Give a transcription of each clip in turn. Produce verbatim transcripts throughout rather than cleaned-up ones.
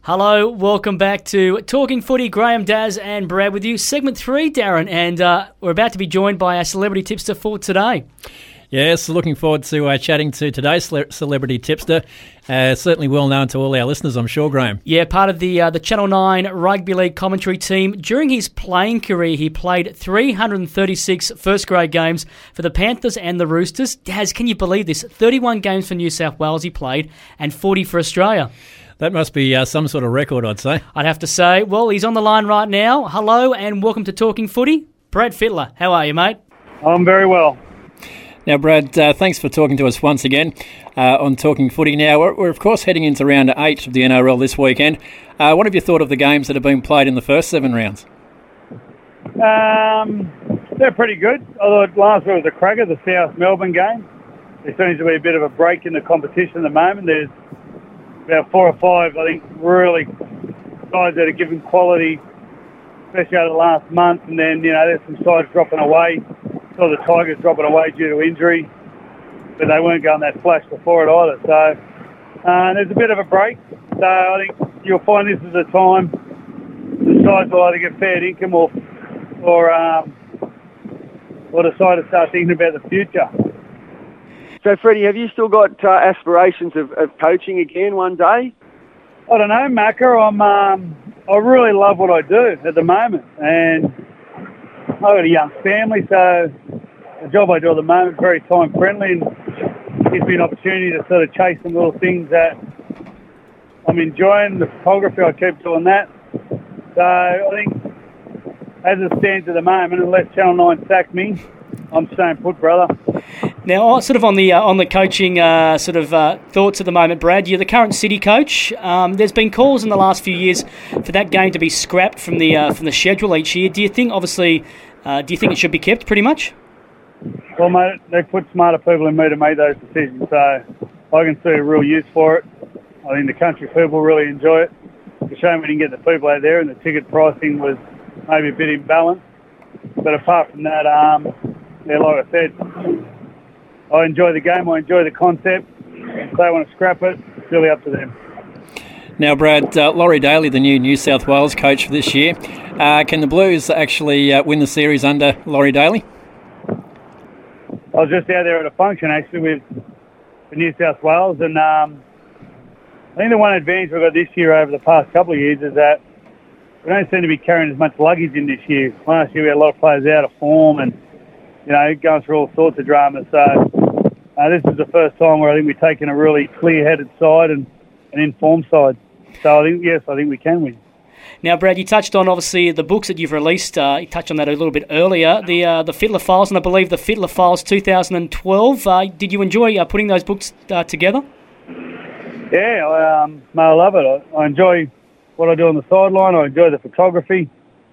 Hello, welcome back to Talking Footy. Graham, Daz and Brad with you. Segment three, Darren, and uh, we're about to be joined by our celebrity tipster for today. Yes, looking forward to uh, chatting to today's cele- celebrity tipster. Uh, certainly well known to all our listeners, I'm sure, Graham. Yeah, part of the uh, the Channel nine Rugby League commentary team. During his playing career, he played three hundred thirty-six first-grade games for the Panthers and the Roosters. Daz, can you believe this? thirty-one games for New South Wales he played and forty for Australia. That must be uh, some sort of record, I'd say. I'd have to say. Well, he's on the line right now. Hello and welcome to Talking Footy. Brad Fittler, how are you, mate? I'm very well. Now, Brad, uh, thanks for talking to us once again uh, on Talking Footy. Now, we're, we're of course heading into round eight of the N R L this weekend. Uh, what have you thought of the games that have been played in the first seven rounds? Um, they're pretty good. I thought last week was a cracker, the South Melbourne game. There seems to be a bit of a break in the competition at the moment. There's about four or five, I think, really sides that are giving quality, especially over the last month. And then, you know, there's some sides dropping away. Saw the Tigers dropping away due to injury, but they weren't going that flash before it either. So uh, there's a bit of a break. So I think you'll find this is a time the sides will either get fair income or, or, um, or decide to start thinking about the future. So, Freddie, have you still got uh, aspirations of, of coaching again one day? I don't know, Macca. I'm, um, I really love what I do at the moment. And I've got a young family, so the job I do at the moment is very time-friendly and gives me an opportunity to sort of chase some little things that I'm enjoying. The photography, I keep doing that. So I think as it stands at the moment, unless Channel nine sack me, I'm staying put, brother. Now, sort of on the uh, on the coaching uh, sort of uh, thoughts at the moment, Brad. You're the current City coach. Um, there's been calls in the last few years for that game to be scrapped from the uh, from the schedule each year. Do you think, obviously, uh, do you think it should be kept? Pretty much. Well, mate, they put smarter people than me to make those decisions, so I can see a real use for it. I think the country people really enjoy it. It's a shame we didn't get the people out there, and the ticket pricing was maybe a bit imbalanced. But apart from that, um, yeah, like I said, I enjoy the game, I enjoy the concept. If they want to scrap it, it's really up to them. Now, Brad, uh, Laurie Daly, the new New South Wales coach for this year, uh, can the Blues actually uh, win the series under Laurie Daly? I was just out there at a function, actually, with the New South Wales, and um, I think the one advantage we've got this year over the past couple of years is that we don't seem to be carrying as much luggage in this year. Last year we had a lot of players out of form and, you know, going through all sorts of dramas. So uh, this is the first time where I think we've taken a really clear-headed side and an informed side. So I think, yes, I think we can win. Now, Brad, you touched on, obviously, the books that you've released. Uh, you touched on that a little bit earlier, the uh, the Fittler Files, and I believe the Fittler Files two thousand twelve. Uh, did you enjoy uh, putting those books uh, together? Yeah, I, um, I love it. I, I enjoy what I do on the sideline. I enjoy the photography.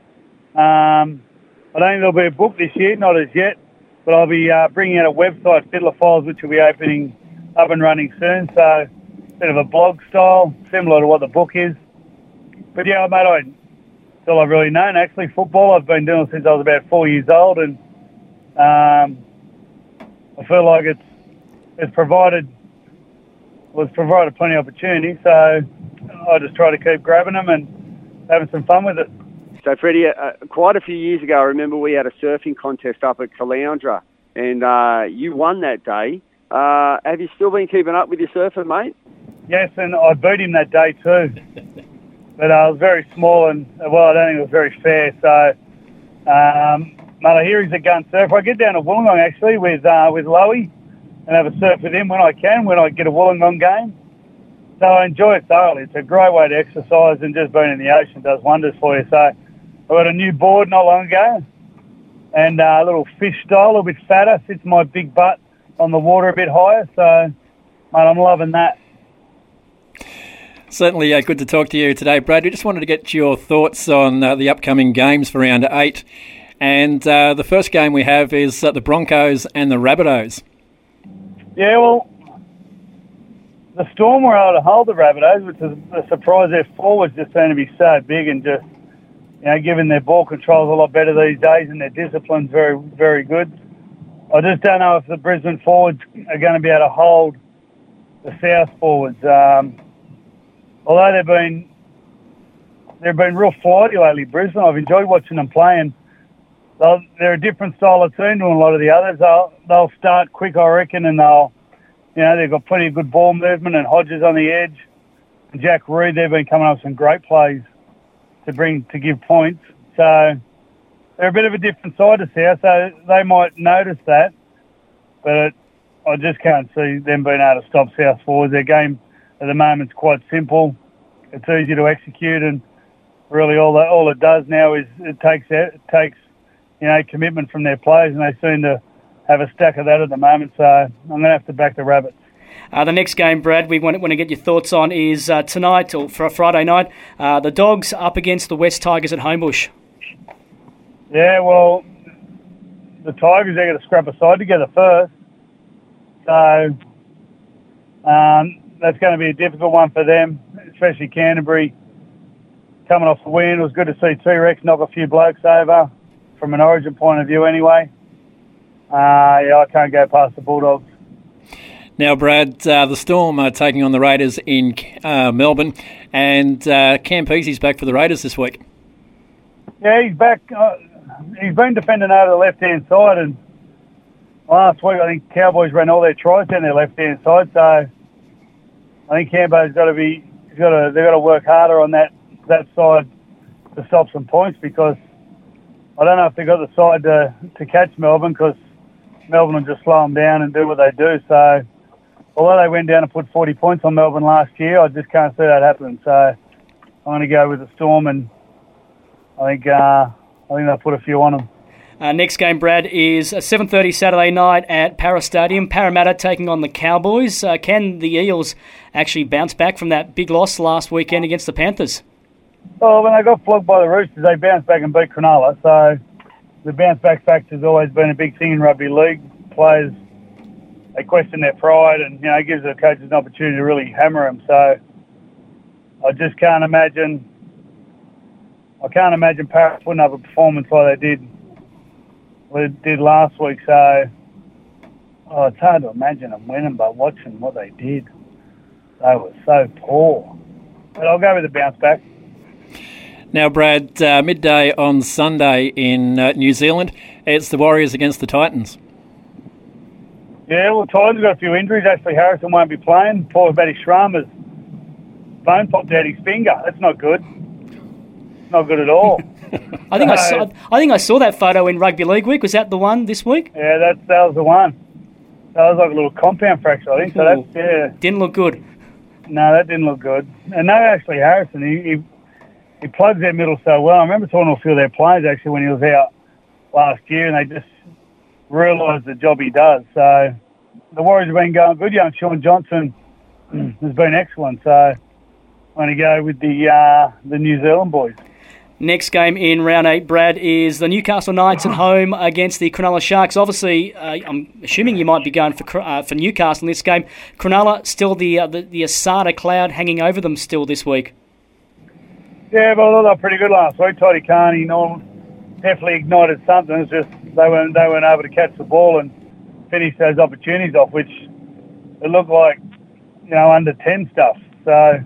Um, I don't think there'll be a book this year, not as yet, but I'll be uh, bringing out a website, Fittler Files, which will be opening up and running soon. So a bit of a blog style, similar to what the book is. But yeah, mate, I, it's all I've really known, actually. Football I've been doing since I was about four years old, and um, I feel like it's it's provided was provided plenty of opportunity, so I just try to keep grabbing them and having some fun with it. So, Freddie, uh, quite a few years ago, I remember we had a surfing contest up at Caloundra, and uh, you won that day. Uh, have you still been keeping up with your surfing, mate? Yes, and I beat him that day too. But uh, I was very small and, well, I don't think it was very fair. So, um, mate, I hear he's a gun surfer. I get down to Wollongong, actually, with uh, with Lowy and have a surf with him when I can, when I get a Wollongong game. So I enjoy it thoroughly. It's a great way to exercise, and just being in the ocean does wonders for you. So I got a new board not long ago and uh, a little fish style, a little bit fatter, sits my big butt on the water a bit higher. So, mate, I'm loving that. Certainly uh, good to talk to you today, Brad. We just wanted to get your thoughts on uh, the upcoming games for round eight. And uh, the first game we have is uh, the Broncos and the Rabbitohs. Yeah, well, the Storm were able to hold the Rabbitohs, which is a surprise. Their forwards just seem to be so big and just, you know, given their ball control's a lot better these days and their discipline's very, very good. I just don't know if the Brisbane forwards are going to be able to hold the South forwards. Um, although they've been they've been real flighty lately, Brisbane. I've enjoyed watching them play, and they'll, they're a different style of team to a lot of the others. They'll, they'll start quick, I reckon, and they'll, you know, they've got plenty of good ball movement, and Hodges on the edge. And Jack Reed, they've been coming up with some great plays to bring, to give points. So they're a bit of a different side to South, so they might notice that, but it, I just can't see them being able to stop South forwards. Their game at the moment is quite simple. It's easy to execute, and really all that, all it does now is it takes it takes you know commitment from their players, and they seem to have a stack of that at the moment. So I'm going to have to back the Rabbits. Uh, the next game, Brad, we want, want to get your thoughts on is uh, tonight, or for a Friday night, uh, the Dogs up against the West Tigers at Homebush. Yeah, well, the Tigers, they're going to scrap a side together first. So um, that's going to be a difficult one for them, especially Canterbury. Coming off the win, it was good to see T-Rex knock a few blokes over from an Origin point of view anyway. Uh, yeah, I can't go past the Bulldogs. Now, Brad, uh, the Storm are taking on the Raiders in uh, Melbourne, and uh, Cam Peasy's back for the Raiders this week. Yeah, he's back. Uh, he's been defending over the left-hand side, and last week I think Cowboys ran all their tries down their left-hand side, so I think Cambo's got to be, he's got to, they've got to work harder on that, that side to stop some points, because I don't know if they've got the side to, to catch Melbourne, because Melbourne will just slow them down and do what they do. So although they went down and put forty points on Melbourne last year, I just can't see that happening. So I'm going to go with the Storm, and I think uh, I think they'll put a few on them. Uh, next game, Brad, is a seven thirty Saturday night at Para Stadium. Parramatta taking on the Cowboys. Uh, can the Eels actually bounce back from that big loss last weekend against the Panthers? Well, when they got flogged by the Roosters, they bounced back and beat Cronulla. So the bounce back factor has always been a big thing in rugby league. Players, they question their pride, and you know, it gives the coaches an opportunity to really hammer them. So I just can't imagine. I can't imagine Parramatta putting up a performance like they did, they did last week. So oh, it's hard to imagine them winning, but watching what they did, they were so poor. But I'll go with the bounce back. Now, Brad, uh, midday on Sunday in uh, New Zealand, it's the Warriors against the Titans. Yeah, well, Titans got a few injuries. Ashley Harrison won't be playing. Paul Matty Schramer's bone popped out his finger. That's not good. Not good at all. I think so, I saw. I think I saw that photo in Rugby League Week. Was that the one this week? Yeah, that that was the one. That was like a little compound fracture, I think. So that's yeah. Didn't look good. No, that didn't look good. And no, Ashley Harrison, he, he he plugs their middle so well. I remember talking to a few of their players actually when he was out last year, and they just realised the job he does. So the Warriors have been going good. Young Sean Johnson has been excellent. So I'm going to go with the uh, the New Zealand boys. Next game in round eight, Brad, is the Newcastle Knights at home against the Cronulla Sharks. Obviously, uh, I'm assuming you might be going for uh, for Newcastle in this game. Cronulla still the uh, the, the Asada cloud hanging over them still this week. Yeah, but I thought they were pretty good last week. Toddy Carney, you know, definitely ignited something. It's just they weren't they weren't able to catch the ball and finish those opportunities off, which it looked like, you know, under ten stuff. So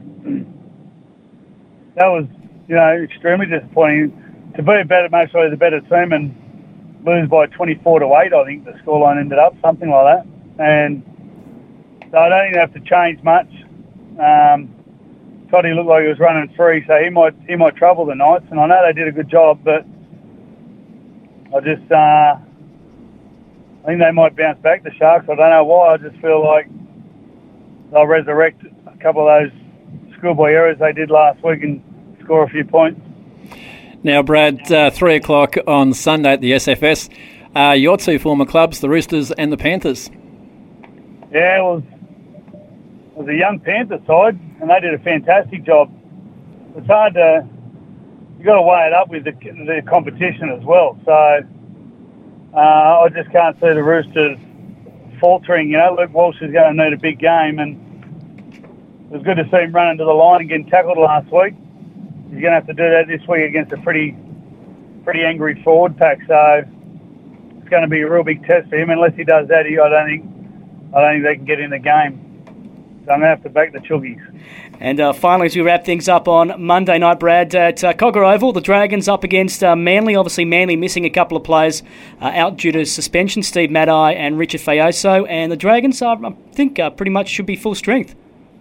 that was, you know, extremely disappointing. To be a better, most likely the better team, and lose by twenty-four to eight, I think the scoreline ended up, something like that. And so I don't think they have to change much. Um, Toddy looked like he was running free, so he might he might trouble the Knights. And I know they did a good job, but I just uh, I think they might bounce back, the Sharks. I don't know why. I just feel like they'll resurrect a couple of those schoolboy errors they did last week and score a few points. Now, Brad, uh, three o'clock on Sunday at the S F S. Uh, your two former clubs, the Roosters and the Panthers. Yeah, it was, it was a young Panther side, and they did a fantastic job. It's hard to, you've got to weigh it up with the, the competition as well. So uh, I just can't see the Roosters faltering. You know, Luke Walsh is going to need a big game, and it was good to see him running to the line and getting tackled last week. He's going to have to do that this week against a pretty pretty angry forward pack. So it's going to be a real big test for him. Unless he does that, he, I don't think I don't think they can get in the game. So I'm going to have to back the Chuggies. And uh, finally, as we wrap things up on Monday night, Brad, at uh, Cogra Oval, the Dragons up against uh, Manly. Obviously, Manly missing a couple of players uh, out due to suspension, Steve Maddai and Richard Fayoso. And the Dragons, uh, I think, uh, pretty much should be full strength.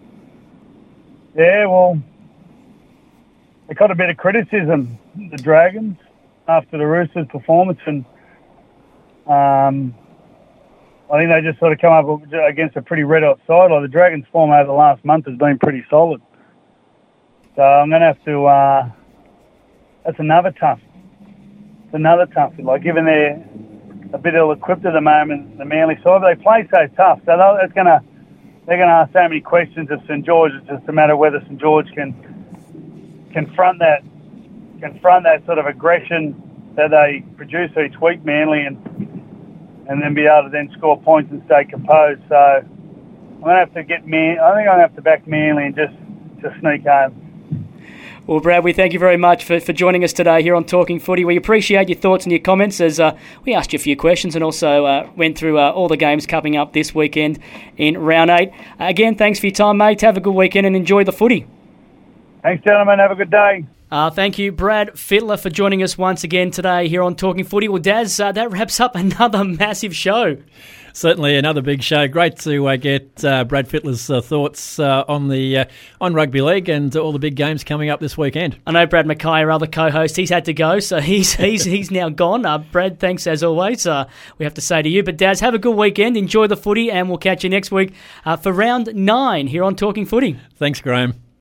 Yeah, well, they got a bit of criticism, the Dragons, after the Roosters' performance. And um, I think they just sort of come up against a pretty red-hot side. Like the Dragons' form over the last month has been pretty solid. So I'm going to have to... Uh, that's another tough. It's another tough. Like, given they're a bit ill-equipped at the moment, the Manly side, but they play so tough. So that's going to... They're going to ask so many questions of St George. It's just a matter of whether St George can confront that, confront that sort of aggression that they produce each week, Manly, and and then be able to then score points and stay composed. So I'm going to have to get Man. I think I'm going to have to back Manly and just to sneak home. Well, Brad, we thank you very much for, for joining us today here on Talking Footy. We appreciate your thoughts and your comments as uh, we asked you a few questions and also uh, went through uh, all the games coming up this weekend in round eight. Uh, again, thanks for your time, mate. Have a good weekend and enjoy the footy. Thanks, gentlemen. Have a good day. Uh, thank you, Brad Fittler, for joining us once again today here on Talking Footy. Well, Daz, uh, that wraps up another massive show. Certainly another big show. Great to uh, get uh, Brad Fittler's uh, thoughts uh, on the uh, on rugby league and all the big games coming up this weekend. I know Brad Mackay, our other co-host, he's had to go, so he's he's he's now gone. Uh, Brad, thanks as always. Uh, we have to say to you, but Daz, have a good weekend, enjoy the footy, and we'll catch you next week uh, for round nine here on Talking Footy. Thanks, Graham.